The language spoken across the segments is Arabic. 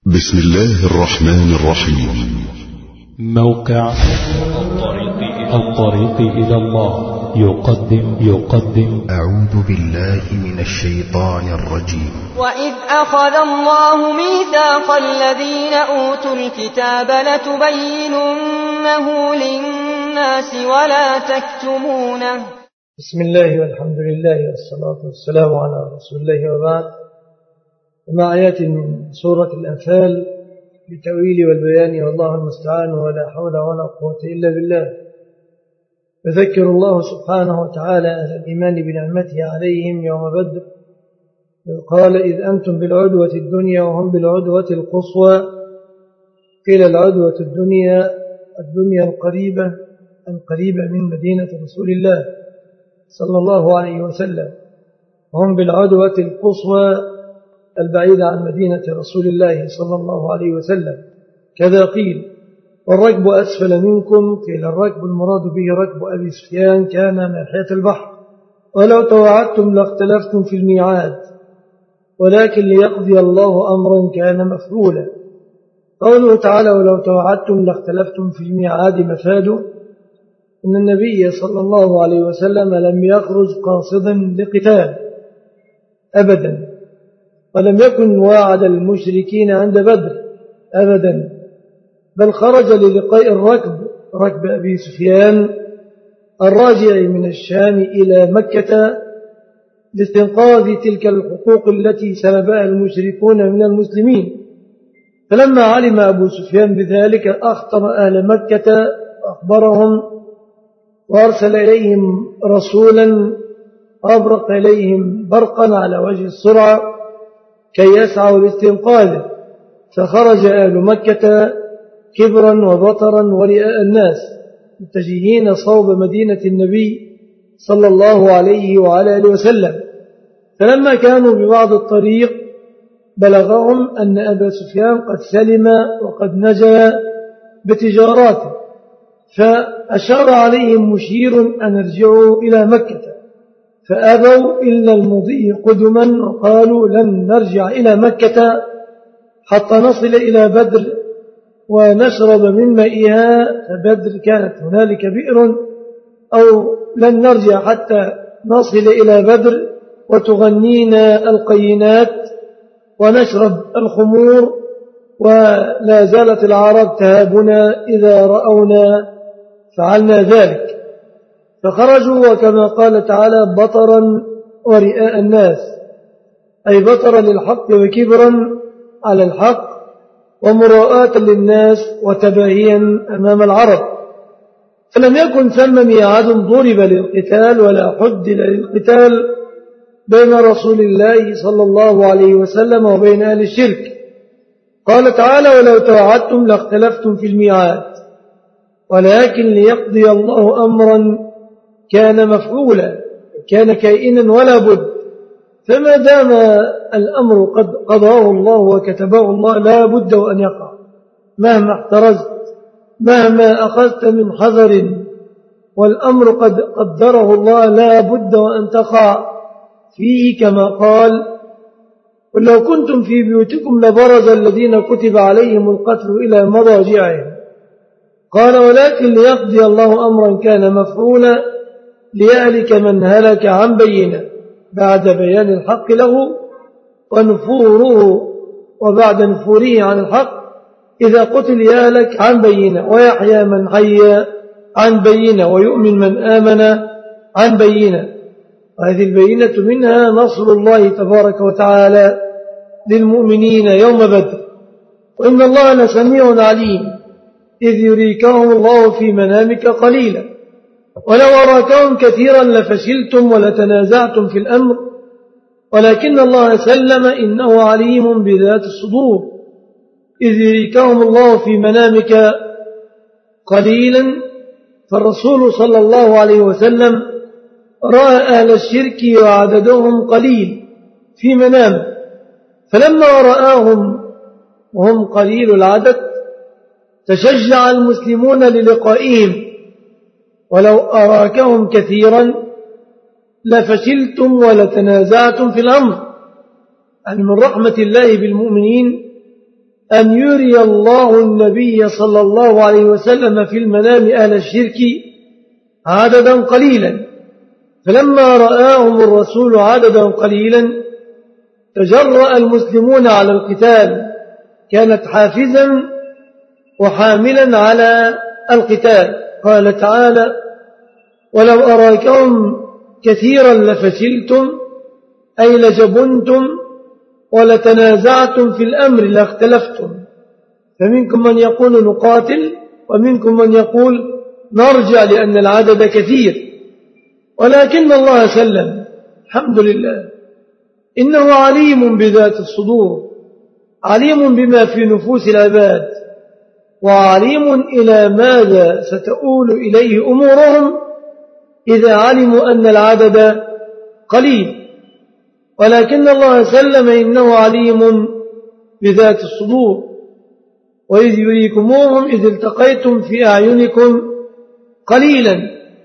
بسم الله الرحمن الرحيم. موقع الطريق إلى الله يقدم أعوذ بالله من الشيطان الرجيم. وإذ أخذ الله ميثاق الذين أوتوا الكتاب لتبيننه للناس ولا تكتمونه. بسم الله والحمد لله والصلاة والسلام على رسول الله وبعد. مع آيات من سورة الأنفال بالتأويل والبيان والله المستعان ولا حول ولا قوة إلا بالله. يذكر الله سبحانه وتعالى أهل الإيمان بنعمته عليهم يوم بدر قال إذ أنتم بالعدوة الدنيا وهم بالعدوة القصوى. قيل العدوة الدنيا القريبة من مدينة رسول الله صلى الله عليه وسلم، وهم بالعدوة القصوى البعيدة عن مدينة رسول الله صلى الله عليه وسلم. كذا قيل والركب أسفل منكم. قيل الركب المراد به ركب أبي سفيان كان ناحية البحر. ولو توعدتم لاختلفتم في الميعاد ولكن ليقضي الله أمرا كان مفعولا. قوله تعالى ولو توعدتم لاختلفتم في الميعاد مفاده أن النبي صلى الله عليه وسلم لم يخرج قاصدا لقتال أبدا، ولم يكن واعد المشركين عند بدر أبدا، بل خرج للقاء ركب أبي سفيان الراجع من الشام إلى مكة لاستنقاذ تلك الحقوق التي سلبها المشركون من المسلمين. فلما علم أبو سفيان بذلك أخطر أهل مكة وأخبرهم وأرسل إليهم رسولا أبرق إليهم برقا على وجه السرعة كي يسعوا لاستنقاذه. فخرج أهل مكة كبرا وبطرا ورئاء الناس متجهين صوب مدينة النبي صلى الله عليه وعلى آله وسلم. فلما كانوا ببعض الطريق بلغهم أن أبا سفيان قد سلم وقد نجا بتجاراته، فأشار عليهم مشير أن ارجعوا إلى مكة، فأبوا إلا المضي قدما وقالوا لن نرجع إلى مكة حتى نصل إلى بدر ونشرب من مائها. فبدر كانت هنالك بئر، أو لن نرجع حتى نصل إلى بدر وتغنينا القينات ونشرب الخمور، ولا زالت العرب تهابنا إذا رأونا فعلنا ذلك. فخرجوا وكما قال تعالى بطرا ورئاء الناس، أي بطرا للحق وكبرا على الحق ومراءة للناس وتباهيا أمام العرب. فلم يكن ثم ميعاد ضرب للقتال ولا حد للقتال بين رسول الله صلى الله عليه وسلم وبين أهل الشرك. قال تعالى ولو توعدتم لاختلفتم في الميعاد ولكن ليقضي الله أمرا كان مفعولا، كان كائنا ولا بد. فما دام الأمر قد قضاه الله وكتبه الله لا بد وأن يقع، مهما احترزت مهما أخذت من حذر والأمر قد قدره الله لا بد وأن تقع فيه. كما قال قل لو كنتم في بيوتكم لبرز الذين كتب عليهم القتل إلى مضاجعهم. قال ولكن ليقضي الله أمرا كان مفعولا ليهلك من هلك عن بينه بعد بيان الحق له ونفوره، وبعد نفوره عن الحق إذا قتل يهلك عن بينه ويحيى من حي عن بينه ويؤمن من آمن عن بينه. وهذه البينة منها نصر الله تبارك وتعالى للمؤمنين يوم بدر. وإن الله لسميع عليم إذ يريكهم الله في منامك قليلا ولو أراكهم كثيرا لفشلتم ولتنازعتم في الأمر ولكن الله سلم إنه عليم بذات الصدور. إذ يريكهم الله في منامك قليلا، فالرسول صلى الله عليه وسلم رأى أهل الشرك وعددهم قليل في منامه، فلما رآهم وهم قليل العدد تشجع المسلمون للقائهم. ولو أراكهم كثيرا لفشلتم ولتنازعتم في الأمر. يعني من رحمة الله بالمؤمنين أن يري الله النبي صلى الله عليه وسلم في المنام أهل الشرك عددا قليلا، فلما رآهم الرسول عددا قليلا تجرأ المسلمون على القتال، كانت حافزا وحاملا على القتال. قال تعالى: ولو أراكهم كثيرا لفشلتم أي لجبنتم ولتنازعتم في الأمر لاختلفتم، فمنكم من يقول نقاتل ومنكم من يقول نرجع لأن العدد كثير، ولكن الله سلم الحمد لله. إنه عليم بذات الصدور، عليم بما في نفوس العباد، وعليم إلى ماذا ستؤول إليه أمورهم إذا علموا أن العدد قليل، ولكن الله سلم إنه عليم بذات الصدور. وإذ يريكموهم إذ التقيتم في أعينكم قليلا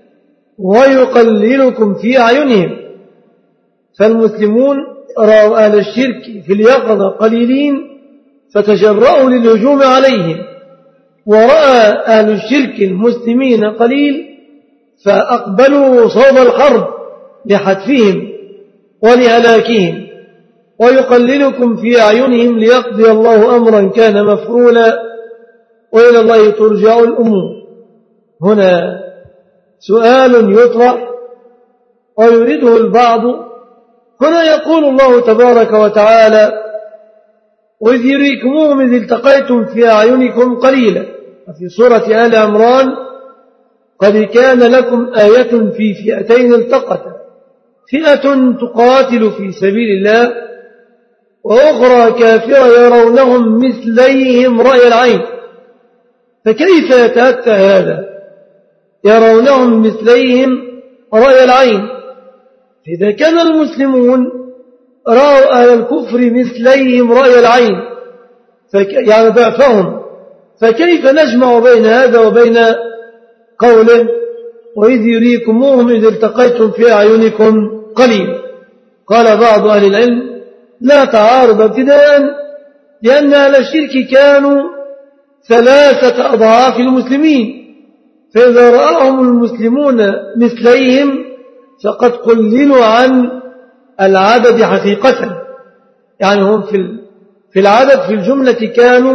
ويقللكم في أعينهم، فالمسلمون رأوا أهل الشرك في اليقظة قليلين فتجرؤوا للهجوم عليهم، ورأى أهل الشرك المسلمين قليل فأقبلوا صوب الحرب لحتفهم ولهلاكهم. ويقللكم في أعينهم ليقضي الله أمرا كان مفعولا وإلى الله ترجع الأمور. هنا سؤال يطرح ويريده البعض. هنا يقول الله تبارك وتعالى: وإذ يريكموهم إذ التقيتم في أعينكم قليلا. وفي سورة آل عمران: قد كان لكم آية في فئتين التقتا، فئة تقاتل في سبيل الله وأخرى كافرة يرونهم مثليهم رأي العين. فكيف يتأتى هذا؟ يرونهم مثليهم رأي العين. إذا كان المسلمون رأوا أهل الكفر مثليهم رأي العين يعني ضعفهم، فكيف نجمع بين هذا وبين قوله: وإذ يريكموهم إذ التقيتم في أعينكم قليل؟ قال بعض أهل العلم: لا تعارض ابتداء، لأن أهل الشرك كانوا 3 أضعاف المسلمين، فإذا رأهم المسلمون مثليهم فقد قللوا عن العدد حقيقة، يعني هم في العدد في الجملة كانوا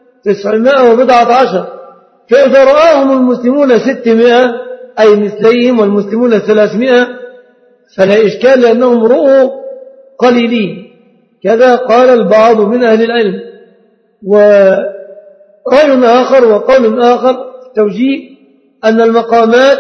919، فإذا رآهم المسلمون 600 أي مثليهم والمسلمون 300 فلا إشكال لأنهم رؤوا قليلين. كذا قال البعض من أهل العلم. ورأي آخر وقول آخر في التوجيه أن المقامات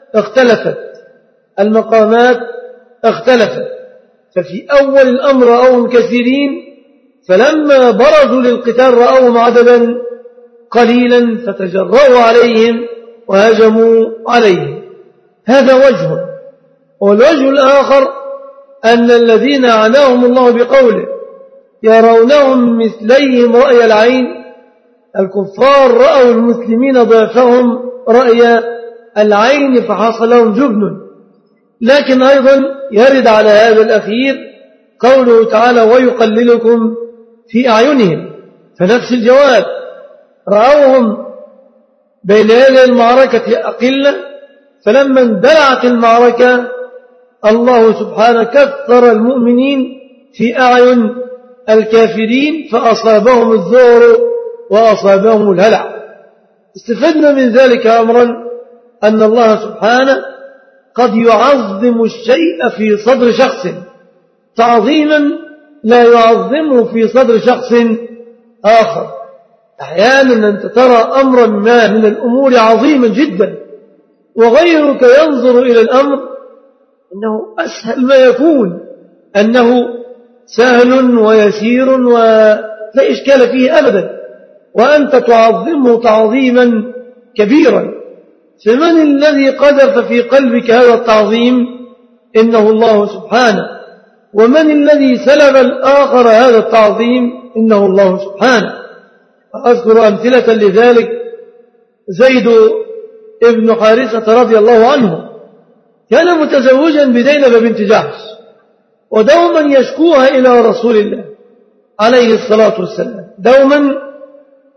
اختلفت، ففي أول الأمر رأوهم كثيرين، فلما برزوا للقتال رأوهم عددا قليلا فتجرؤوا عليهم وهجموا عليهم. هذا وجه. والوجه الآخر أن الذين عناهم الله بقوله يرونهم مثليهم رأي العين، الكفار رأوا المسلمين ضعفهم رأي العين فحصل لهم جبن. لكن أيضا يرد على هذا الأخير قوله تعالى: ويقللكم في أعينهم، فنفس الجواب. رأوهم بين يدي المعركة أقلة، فلما اندلعت المعركة الله سبحانه كثر المؤمنين في أعين الكافرين فأصابهم الذعر وأصابهم الهلع. استفدنا من ذلك أمرا أن الله سبحانه قد يعظم الشيء في صدر شخص تعظيما لا يعظمه في صدر شخص آخر. أحيانا أنت ترى أمرا ما من الأمور عظيما جدا وغيرك ينظر إلى الأمر أنه أسهل ما يكون، أنه سهل ويسير ولا إشكال فيه أبدا، وأنت تعظمه تعظيما كبيرا. فمن الذي قذف في قلبك هذا التعظيم؟ إنه الله سبحانه. ومن الذي سلب الآخر هذا التعظيم؟ إنه الله سبحانه. أذكر أمثلة لذلك: زيد ابن حارثة رضي الله عنه كان متزوجا بزينب بنت جحش، ودوما يشكوها إلى رسول الله عليه الصلاة والسلام، دوما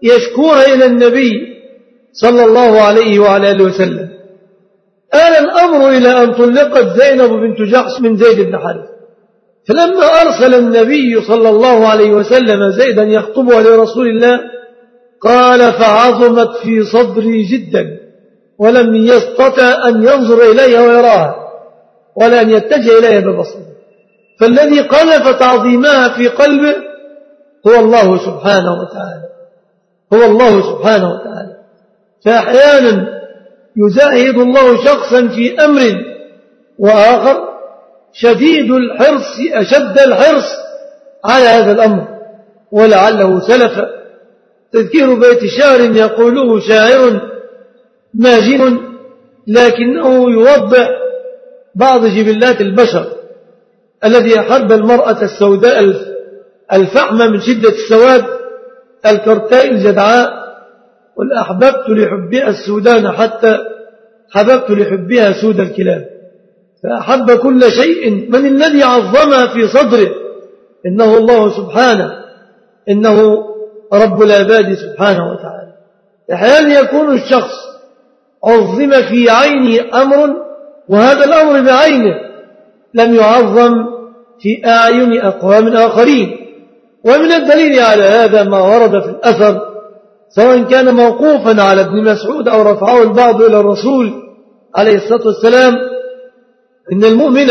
يشكوها إلى النبي صلى الله عليه وعلى آله وسلم. آل الأمر إلى أن طلقت زينب بنت جحش من زيد بن حارثة، فلما أرسل النبي صلى الله عليه وسلم زيدا يخطبها لرسول الله قال فعظمت في صدري جدا ولم يستطع أن ينظر إليها ويراها ولا أن يتجه إليها ببصره، فالذي قذف تعظيمها في قلبه هو الله سبحانه وتعالى، هو الله سبحانه وتعالى. فأحيانا يزاهد الله شخصا في أمر وآخر شديد الحرص أشد الحرص على هذا الأمر، ولعله سلف. تذكير بيت شعر يقوله شاعر ماجن لكنه يوضح بعض جبلات البشر، الذي أحب المرأة السوداء الفحمة من شدة السواد الكرتاء الجدعاء، والأحببت لحبها السودان حتى حببت لحبها سود الكلاب، فأحب كل شيء. من الذي عظمها في صدره؟ إنه الله سبحانه، إنه رب العباد سبحانه وتعالى. أحيانا يكون الشخص عظم في عينه أمر وهذا الأمر بعينه لم يعظم في أعين أقوام آخرين، ومن الدليل على هذا ما ورد في الأثر سواء كان موقوفا على ابن مسعود أو رفعه البعض إلى الرسول عليه الصلاة والسلام، إن المؤمن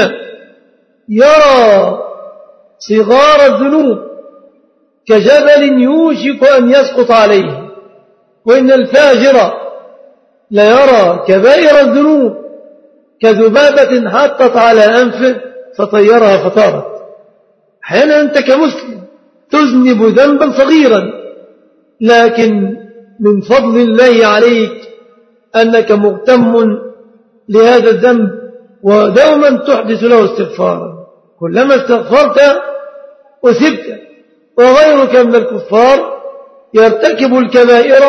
يرى صغار الذنوب كجبل يوشك أن يسقط عليه، وإن الفاجر ليرى كبائر الذنوب كذبابة حطت على أنفه فطيرها فطارت. أحيانا أنت كمسلم تذنب ذنبا صغيرا، لكن من فضل الله عليك أنك مهتم لهذا الذنب ودوما تحدث له استغفارا، كلما استغفرت أثبت. وغيرك من الكفار يرتكب الكبائر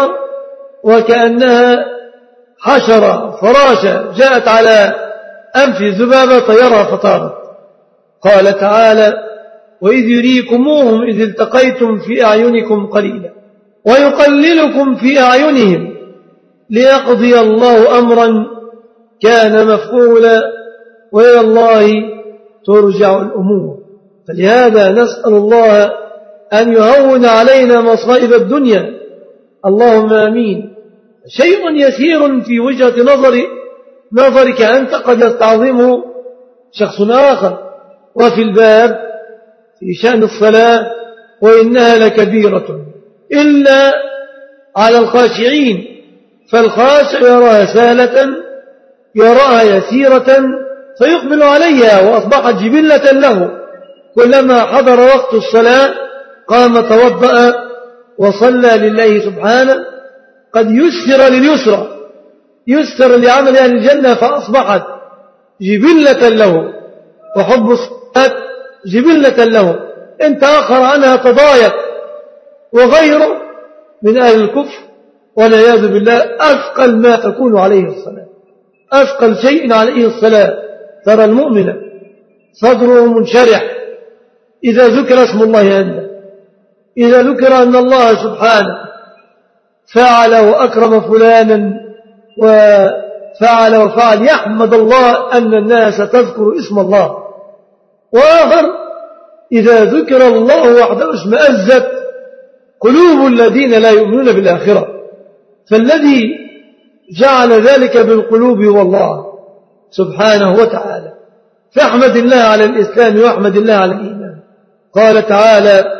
وكأنها حشرة فراشة جاءت على أنف الذبابة طيرها فطارت. قال تعالى وإذ يريكموهم إذ التقيتم في أعينكم قليلا ويقللكم في أعينهم ليقضي الله أمرا كان مفعولا وإلى الله ترجع الأمور. فلهذا نسأل الله أن يهون علينا مصائب الدنيا، اللهم آمين. شيء يسير في وجهة نظرك أنت قد يستعظمه شخص آخر. وفي الباب في شأن الصلاة وإنها لكبيرة إلا على الخاشعين، فالخاشع يراها سهلة يراها يسيرة فيقبل عليها وأصبحت جبلة له، كلما حضر وقت الصلاة قام توضأ وصلى لله سبحانه. قد يسر لليسرى، يسر لعمل أهل الجنة فأصبحت جبلة له، وحب الصلاة جبلة له، إن تأخر عنها تضايق. وغيره من أهل الكفر والعياذ بالله أثقل ما تكون عليه الصلاة، أثقل شيء عليه الصلاة. ترى المؤمن صدره منشرح إذا ذكر اسم الله عنده، إذا ذكر أن الله سبحانه فعل وأكرم فلانا وفعل وفعل يحمد الله أن الناس تذكر اسم الله. وآخر إذا ذكر الله وحده اشمأزت قلوب الذين لا يؤمنون بالآخرة، فالذي جعل ذلك بالقلوب هو الله سبحانه وتعالى. فاحمد الله على الإسلام واحمد الله على الإيمان. قال تعالى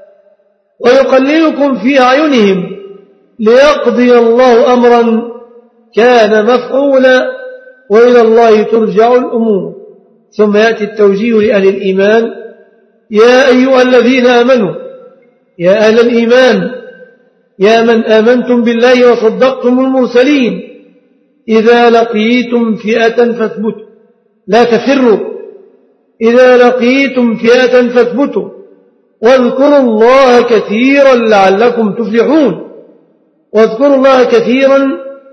ويقللكم في أعينهم ليقضي الله أمرا كان مفعولا وإلى الله ترجع الأمور. ثم يأتي التوجيه لأهل الإيمان يا أيها الذين آمنوا، يا أهل الإيمان، يا من آمنتم بالله وصدقتم المرسلين، إذا لقيتم فئة فاثبتوا لا تفروا، إذا لقيتم فئة فاثبتوا واذكروا الله كثيرا لعلكم تفلحون، واذكروا الله كثيرا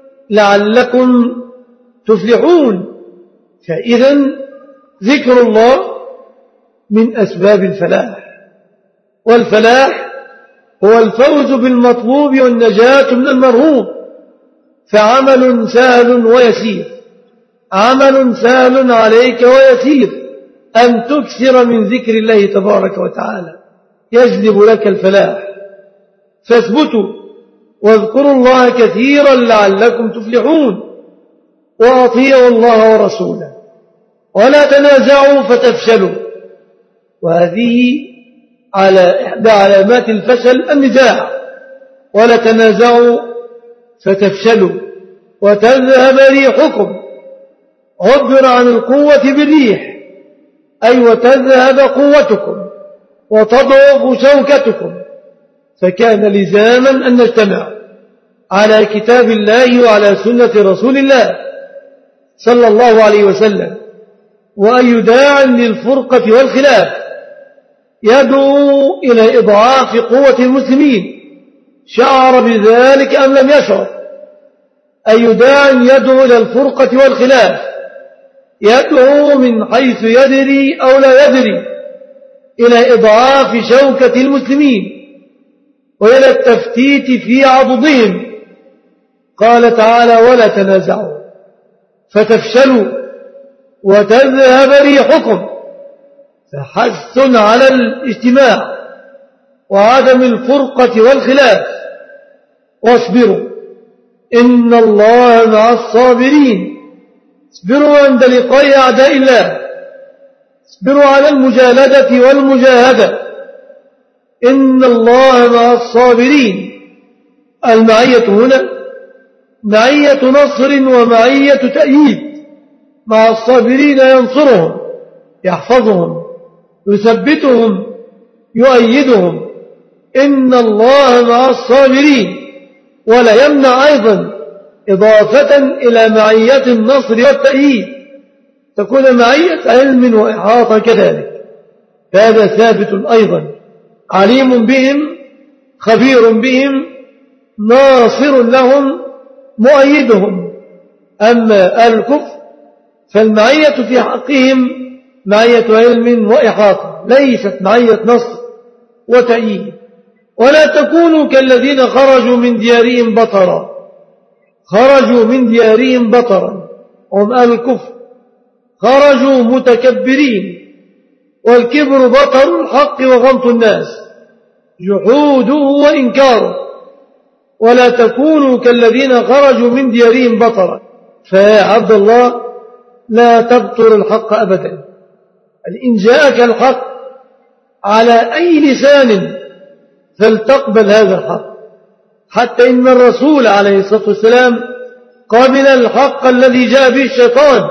لعلكم تفلحون. فإذا ذكر الله من أسباب الفلاح، والفلاح هو الفوز بالمطلوب والنجاة من المرهوب، فعمل سهل ويسير، عمل سهل عليك ويسير أن تكثر من ذكر الله تبارك وتعالى يجلب لك الفلاح. فاثبتوا واذكروا الله كثيرا لعلكم تفلحون، وأطيعوا الله ورسوله ولا تنازعوا فتفشلوا. وهذه على إحدى علامات الفشل النزاع. ولا تنازعوا فتفشلوا وتذهب ريحكم. عبر عن القوة بالريح، أي وتذهب قوتكم وتضعف شوكتكم. فكان لزاما أن نجتمع على كتاب الله وعلى سنة رسول الله صلى الله عليه وسلم، وأي داع للفرقة والخلاف يدعو إلى إضعاف قوة المسلمين شعر بذلك أم لم يشعر. أي داع يدعو إلى الفرقة والخلاف يدعو من حيث يدري أو لا يدري إلى إضعاف شوكة المسلمين وإلى التفتيت في عضدهم. قال تعالى: ولا تنازعوا فتفشلوا وتذهب ريحكم. فحث على الاجتماع وعدم الفرقة والخلاف. واصبروا إن الله مع الصابرين. اصبروا عند لقاء أعداء الله، اصبروا على المجالدة والمجاهدة. إن الله مع الصابرين. المعية هنا معية نصر ومعية تأييد. مع الصابرين ينصرهم، يحفظهم، يثبتهم، يؤيدهم. إن الله مع الصابرين. ولا يمنع أيضا إضافة إلى معية النصر والتأييد تكون معية علم وإحاطة كذلك، هذا ثابت أيضا. عليم بهم، خبير بهم، ناصر لهم، مؤيدهم. أما الكفر فالمعية في حقهم معية علم وإحاطة، ليست معية نصر وتأييد. ولا تكونوا كالذين خرجوا من ديارهم بطرا. خرجوا من ديارهم بطرا، هم أهل الكفر. خرجوا متكبرين، والكبر بطر الحق وغمط الناس، جحوده وإنكاره. ولا تكونوا كالذين خرجوا من ديارهم بطرا. فيا عبد الله لا تبطر الحق أبدا. إن جاءك الحق على أي لسان فلتقبل هذا الحق. حتى إن الرسول عليه الصلاة والسلام قبل الحق الذي جاء به الشيطان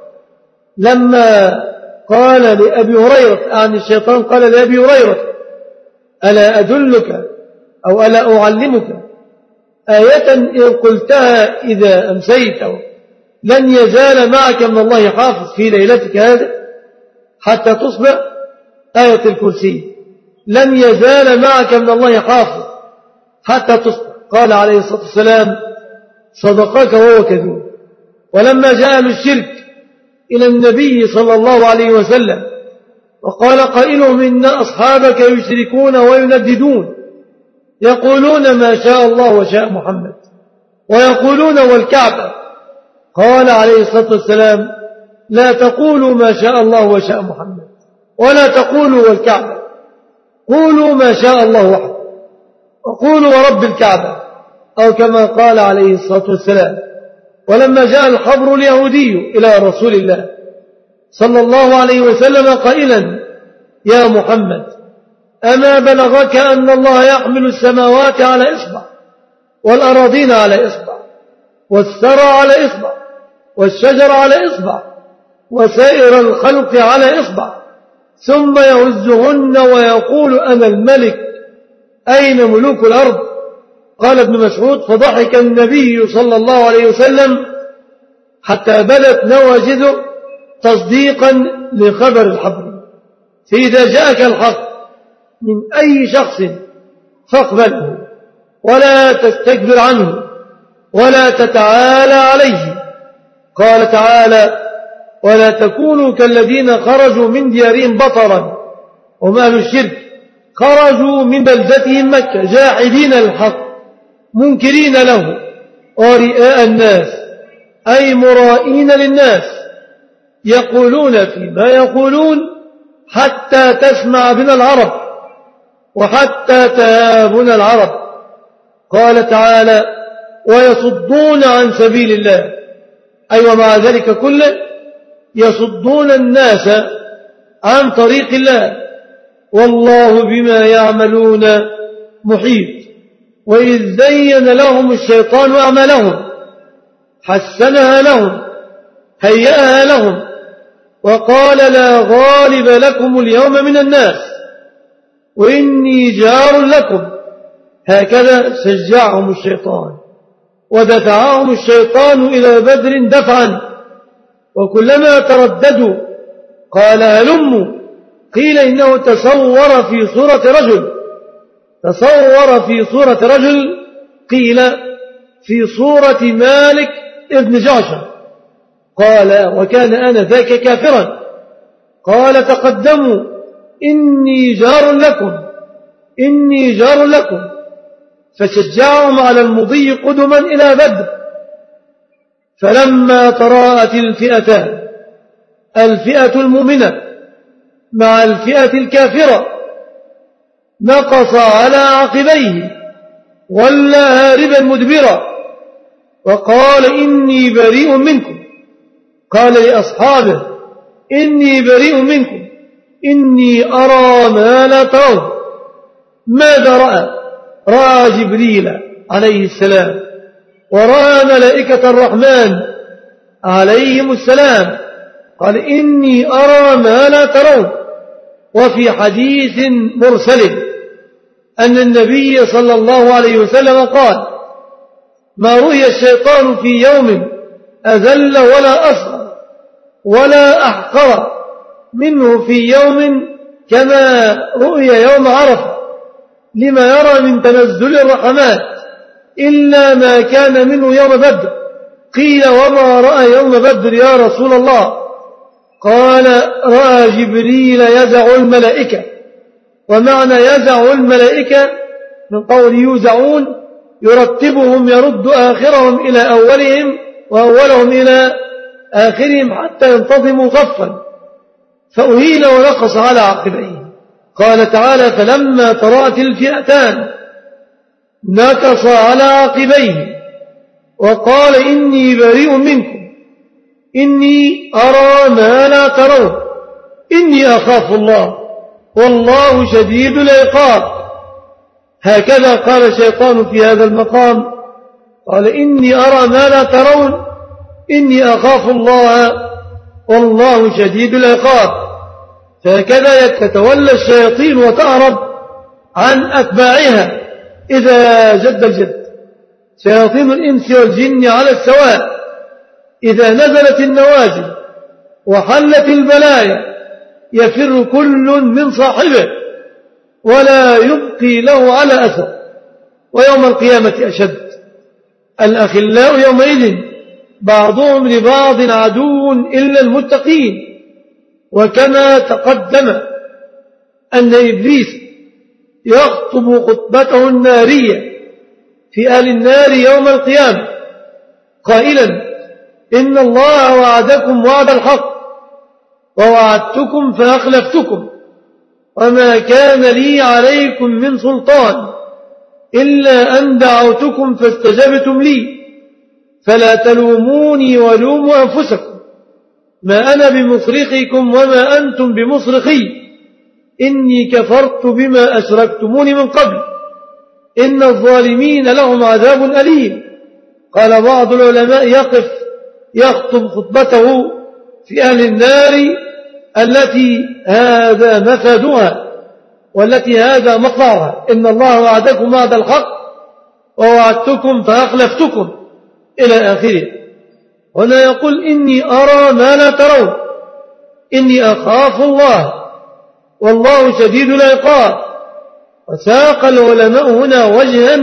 لما قال لأبي هريرة عن الشيطان، قال لأبي هريرة: ألا أدلك أو ألا أعلمك آية إن قلتها إذا أمسيت لن يزال معك من الله حافظ في ليلتك هذا حتى تصبح؟ آية الكرسي. لن يزال معك من الله حافظ حتى تصبح. قال عليه الصلاة والسلام: صدقك وهو كذوب. ولما جاء الشرك إلى النبي صلى الله عليه وسلم وقال قائلهم: إن أصحابك يشركون وينددون يقولون ما شاء الله وشاء محمد ويقولون والكعبة. قال عليه الصلاة والسلام: لا تقولوا ما شاء الله وشاء محمد ولا تقولوا والكعبة، قولوا ما شاء الله وحده وقولوا ورب الكعبة، أو كما قال عليه الصلاة والسلام. ولما جاء الحبر اليهودي إلى رسول الله صلى الله عليه وسلم قائلا: يا محمد، أما بلغك أن الله يحمل السماوات على إصبع والأراضين على إصبع والثرى على إصبع والشجر على إصبع وسائر الخلق على إصبع، ثم يهزهن ويقول: أنا الملك، أين ملوك الأرض؟ قال ابن مسعود: فضحك النبي صلى الله عليه وسلم حتى بدت نواجذه تصديقا لخبر الحبر. فإذا جاءك الحق من أي شخص فاقبله ولا تستكبر عنه ولا تتعالى عليه. قال تعالى: ولا تكونوا كالذين خرجوا من ديارهم بطرا، هم أهل الشرك. خرجوا من بلدتهم مكة جاحدين الحق منكرين له ورئاء الناس أي مرائين للناس يقولون فيما يقولون حتى تسمع بنا العرب وحتى تهابنا العرب. قال تعالى ويصدون عن سبيل الله أي ومع ذلك كله يصدون الناس عن طريق الله والله بما يعملون محيط. وإذ زين لهم الشيطان أعمالهم حسنها لهم هيئها لهم وقال لا غالب لكم اليوم من الناس وإني جار لكم. هكذا شجعهم الشيطان ودفعهم الشيطان إلى بدر دفعا وكلما ترددوا قال هلموا قيل إنه تصور في صورة رجل قيل في صورة مالك ابن جعشر قال وكان آنذاك كافرا قال تقدموا إني جار لكم فشجعهم على المضي قدما إلى بدر. فلما تراءت الفئتان الفئة المؤمنة مع الفئة الكافرة نقص على عقبيه ولا هاربا مدبرا وقال إني بريء منكم. قال لأصحابه إني بريء منكم إني أرى ما لا ترون. ماذا رأى جبريل عليه السلام ورأى ملائكة الرحمن عليهم السلام قال إني أرى ما لا ترون. وفي حديث مرسل أن النبي صلى الله عليه وسلم قال ما رؤي الشيطان في يوم أذل ولا أصغر ولا أحقر منه في يوم كما رؤي يوم عرفة لما يرى من تنزل الرحمات إلا ما كان منه يوم بدر. قيل وما رأى يوم بدر يا رسول الله؟ قال رأى جبريل يزع الملائكة. ومعنى يزع الملائكة من قول يوزعون يرتبهم يرد آخرهم إلى أولهم وأولهم إلى آخرهم حتى ينتظموا صفا فأهيل ونقص على عقبيه. قال تعالى فلما تراءت الفئتان نكص على عقبيه وقال إني بريء منكم إني أرى ما لا ترون إني أخاف الله والله شديد العقاب. هكذا قال الشيطان في هذا المقام قال إني أرى ما لا ترون إني أخاف الله والله شديد العقاب. فهكذا تتولى الشياطين وتهرب عن أتباعها إذا جد الجد. شياطين الإنس والجن على السواء إذا نزلت النوازل وحلت البلايا يفر كل من صاحبه ولا يبقي له على أثر. ويوم القيامة أشد. الأخلاء يومئذ بعضهم لبعض عدو إلا المتقين. وكما تقدم أن إبليس يخطب خطبته النارية في أهل النار يوم القيامة قائلا إن الله وعدكم وعد الحق ووعدتكم فأخلفتكم وما كان لي عليكم من سلطان إلا أن دعوتكم فاستجبتم لي فلا تلوموني ولوموا أنفسكم ما أنا بمصرخكم وما أنتم بمصرخي إني كفرت بما أشركتموني من قبل إن الظالمين لهم عذاب أليم. قال بعض العلماء يخطب خطبته في أهل النار التي هذا مفادها والتي هذا مطلعها إن الله وعدكم وعد الحق ووعدتكم فأخلفتكم إلى آخره. هنا يقول إني أرى ما لا ترون إني أخاف الله والله شديد العقاب. وساق العلماء هنا وجها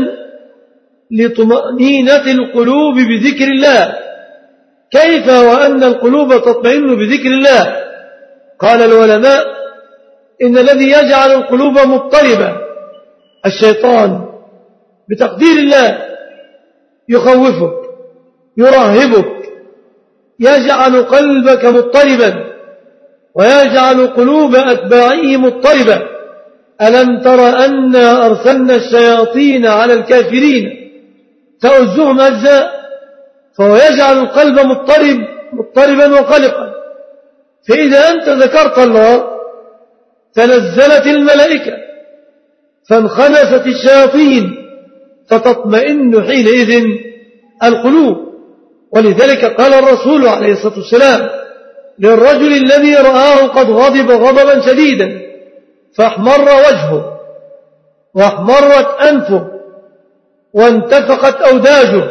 لطمأنينة القلوب بذكر الله. كيف وأن القلوب تطمئن بذكر الله؟ قال العلماء إن الذي يجعل القلوب مضطربة الشيطان بتقدير الله، يخوفك، يرهبك، يجعل قلبك مضطربا ويجعل قلوب أتباعه مضطربة. ألم تر أنا أرسلنا الشياطين على الكافرين تؤزهم أجزاء، فهو يجعل القلب مضطربا وقلقا. فإذا أنت ذكرت الله تنزلت الملائكة فانخنست الشياطين فتطمئن حينئذ القلوب. ولذلك قال الرسول عليه الصلاة والسلام للرجل الذي رآه قد غضب غضبا شديدا فاحمر وجهه واحمرت أنفه وانتفقت أوداجه،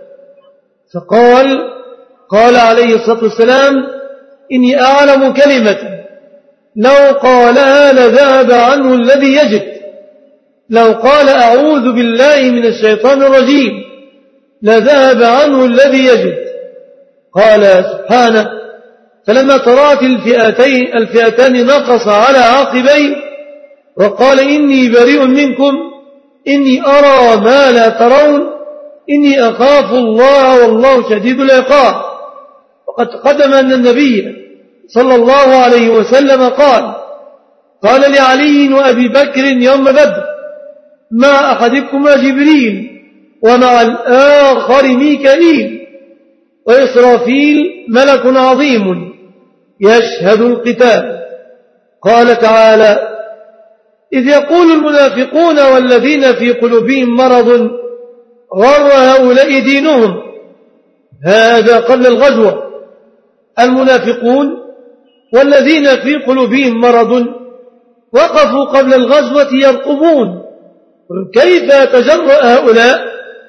قال عليه الصلاة والسلام إني أعلم كلمة لو قالها لذهب عنه الذي يجد، لو قال أعوذ بالله من الشيطان الرجيم لذهب عنه الذي يجد. قال سبحانه فلما ترات الفئتان نقص على عقبيه وقال إني بريء منكم إني أرى ما لا ترون إني أخاف الله والله شديد العقاب. وقد قدم أن النبي صلى الله عليه وسلم قال لعلي وأبي بكر يوم بدر مع أحدكما جبريل ومع الآخر ميكائيل وإسرافيل ملك عظيم يشهد القتال. قال تعالى إذ يقول المنافقون والذين في قلوبهم مرض غر هؤلاء دينهم. هذا قبل الغزوة. المنافقون والذين في قلوبهم مرض وقفوا قبل الغزوة يرقبون كيف يتجرأ هؤلاء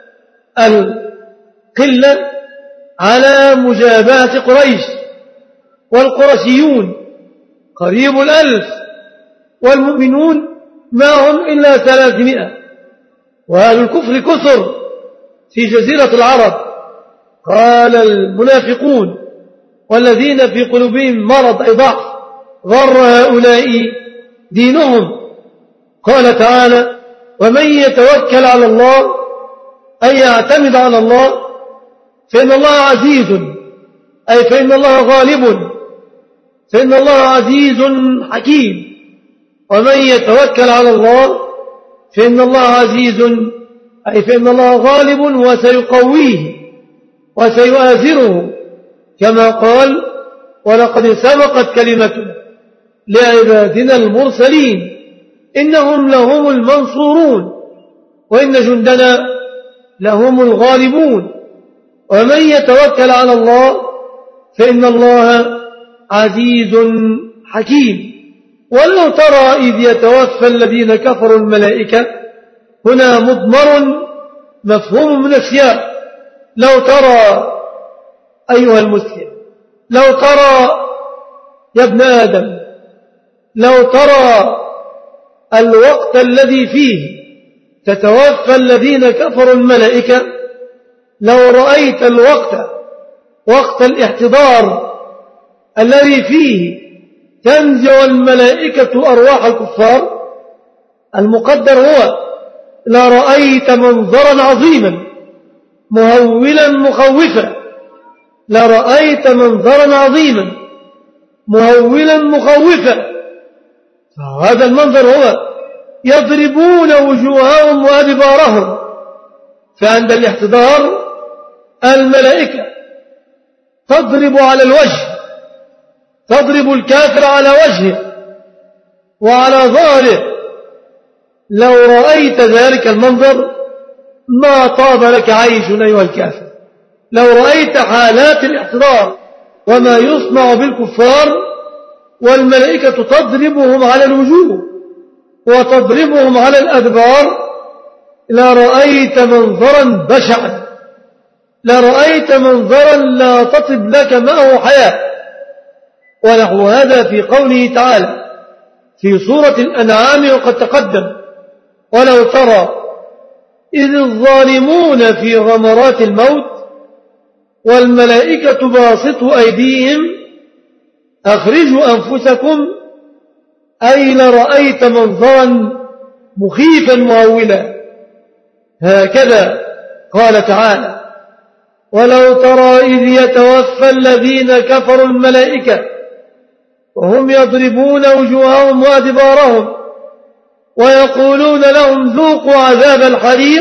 القلة على مجابهة قريش، والقرشيون قريب 1000 والمؤمنون معهم إلا 300، وأهل الكفر كثر في جزيرة العرب. قال المنافقون والذين في قلوبهم مرض أي ضعف غر هؤلاء دينهم. قال تعالى ومن يتوكل على الله أي يعتمد على الله فإن الله عزيز، أي فإن الله غالب، فإن الله عزيز حكيم. ومن يتوكل على الله فإن الله عزيز، أي فإن الله غالب وسيقويه وسيؤازره، كما قال ولقد سبقت كلمتنا لعبادنا المرسلين إنهم لهم المنصورون وإن جندنا لهم الغالبون. ومن يتوكل على الله فإن الله عزيز حكيم. ولو ترى إذ يتوفى الذين كفروا الملائكة، هنا مضمر مفهوم من السياق. لو ترى أيها المسلم، لو ترى يا ابن آدم، لو ترى الوقت الذي فيه تتوفى الذين كفروا الملائكة، لو رأيت الوقت وقت الاحتضار الذي فيه تنزع الملائكة أرواح الكفار، المقدر هو لرأيت منظرا عظيما مهولا مخوفا، لرأيت منظرا عظيما مهولا مخوفا. فهذا المنظر هو يضربون وجوههم وأدبارهم. فعند الاحتضار الملائكة تضرب على الوجه، تضرب الكافر على وجهه وعلى ظهره. لو رأيت ذلك المنظر ما طاب لك عيش أيها الكافر. لو رأيت حالات الاحتضار وما يصنع بالكفار والملائكة تضربهم على الوجوه وتضربهم على الأدبار، لرأيت منظرا بشعا، لرأيت منظرا لا تطب لك معه حياة. ونحو هذا في قوله تعالى في سورة الأنعام وقد تقدم ولو ترى إذ الظالمون في غمرات الموت والملائكة باسطوا أيديهم أخرجوا أنفسكم أي لرأيت منظرا مخيفا مهولا. هكذا قال تعالى: ولو ترى إذ يتوفى الذين كفروا الملائكة وهم يضربون وجوههم وأدبارهم ويقولون لهم ذوقوا عذاب الحريق،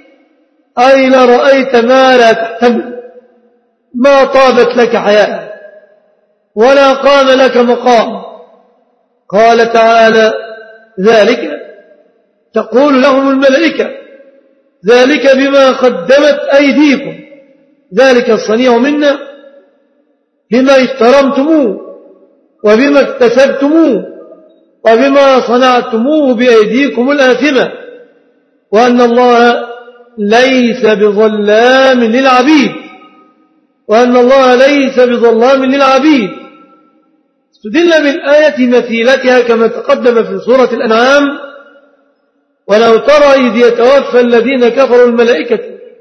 أي لرأيت ما لا تحتمل، ما طابت لك حياة ولا قام لك مقام. قال تعالى: ذلك تقول لهم الملائكة ذلك بما قدمت أيديكم، ذلك الصنيع منا بما اجترمتموه وبما اكتسبتموه وبما صنعتموه بأيديكم الآثمة، وأن الله ليس بظلام للعبيد، وأن الله ليس بظلام للعبيد. استدل بالآية مثيلتها كما تقدم في سورة الأنعام: ولو ترى إذ يتوفى الذين كفروا الملائكة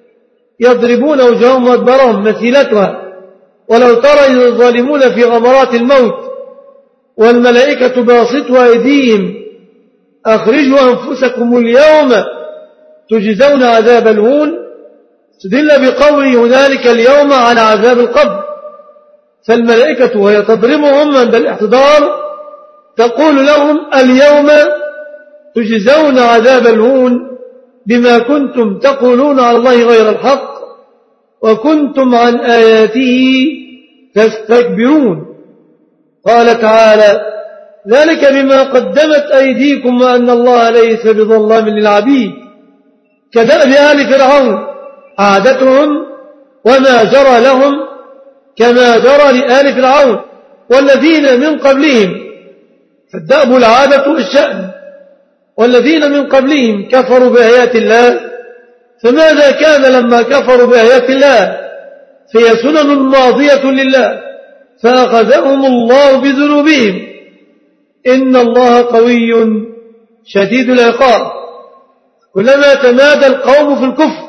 يضربون وجوههم وأدبارهم، مثيلتها: ولو ترى إذ الظالمون في غمرات الموت والملائكة باسطوا أيديهم أخرجوا أنفسكم اليوم تجزون عذاب الهون. استدل بقوله هنالك اليوم على عذاب القبر، فالملائكة وهي تضربهم عند الاحتضار تقول لهم: اليوم تجزون عذاب الهون بما كنتم تقولون على الله غير الحق وكنتم عن آياته تستكبرون. قال تعالى: ذلك بما قدمت أيديكم وأن الله ليس بظلام للعبيد. كدأب آل فرعون عادتهم وما جرى لهم كما جرى لآل فرعون والذين من قبلهم، فالدأب العادة والشأن. والذين من قبلهم كفروا بآيات الله، فماذا كان لما كفروا بآيات الله؟ فهي سنن ماضية لله فأخذهم الله بذنوبهم، إن الله قوي شديد العقاب. كلما تمادى القوم في الكفر،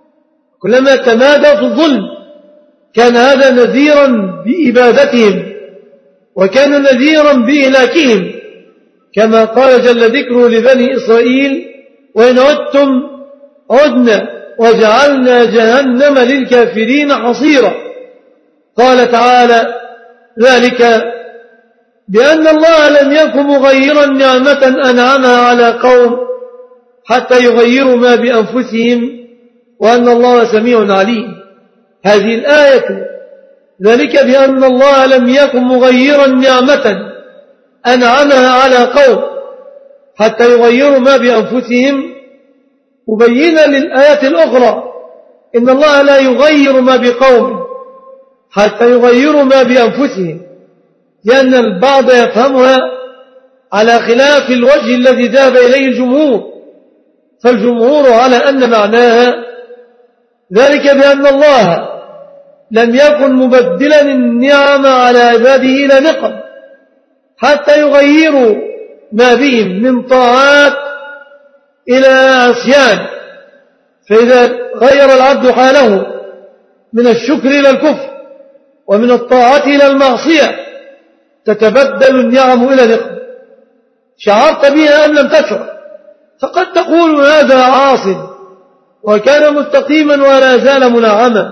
كلما تمادى في الظلم، كان هذا نذيرا بإبادتهم وكان نذيرا بإهلاكهم، كما قال جل ذكره لبني إسرائيل: وإن عدتم عدنا وجعلنا جهنم للكافرين حصيرا. قال تعالى: ذلك بأن الله لم يكن مغيرا نعمة أنعمها على قوم حتى يغيروا ما بأنفسهم وأن الله سميع عليم. هذه الآية: ذلك بأن الله لم يكن مغيرا نعمة أنعمها على قوم حتى يغيروا ما بأنفسهم، مبينة للآيات الأخرى: إن الله لا يغير ما بقوم حتى يغيروا ما بأنفسهم، لأن البعض يفهمها على خلاف الوجه الذي ذهب إليه الجمهور. فالجمهور على أن معناها ذلك بأن الله لم يكن مبدلا النعم على عباده إلى نقم حتى يغيروا ما بهم من طاعات إلى عصيان، فإذا غير العبد حاله من الشكر إلى الكفر ومن الطاعة إلى المعصية تتبدل النعم إلى نقم. شعرت بها أم لم تشعر؟ فقد تقول هذا عاصٍ وكان مستقيما ولا زال منعما،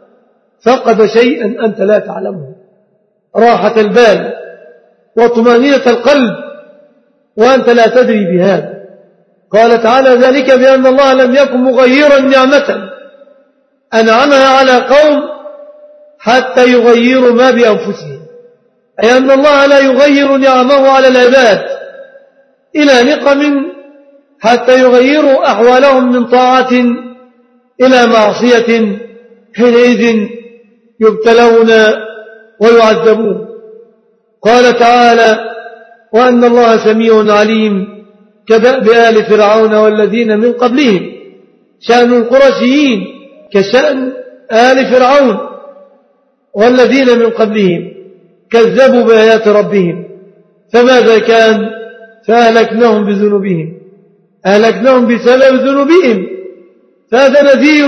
فقد شيئا أنت لا تعلمه: راحة البال وطمأنينة القلب، وأنت لا تدري بهذا. قال تعالى: ذلك بأن الله لم يكن مغيرا نعمة أنعمها على قوم حتى يغيروا ما بأنفسهم، أي أن الله لا يغير نعمه على العباد إلى نقم حتى يغيروا أحوالهم من طاعة إلى معصية، حينئذ يبتلون ويعذبون. قال تعالى: وأن الله سميع عليم، كدأب آل فرعون والذين من قبلهم. شأن القرشيين كشأن آل فرعون والذين من قبلهم، كذبوا بآيات ربهم، فماذا كان؟ فأهلكناهم بذنوبهم، أهلكناهم بسبب ذنوبهم. فهذا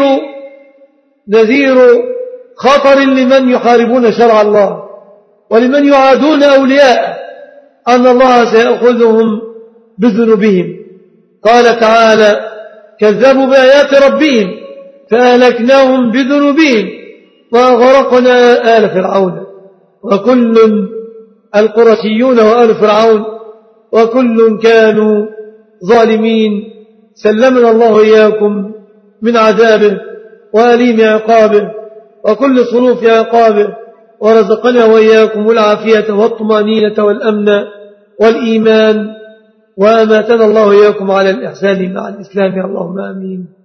نذير خطر لمن يحاربون شرع الله ولمن يعادون أولياء. أن الله سيأخذهم بذنوبهم. قال تعالى: كذبوا بآيات ربهم فأهلكناهم بذنوبهم وأغرقنا آل فرعون. وكل القرشيون وآل فرعون وكل كانوا ظالمين، سلمنا الله إياكم من عذابه وأليم عقابه وكل صنوف عقابه، ورزقنا وإياكم العافية والطمأنينة والأمن والإيمان، وأماتنا الله إياكم على الإحسان مع الإسلام. اللهم آمين.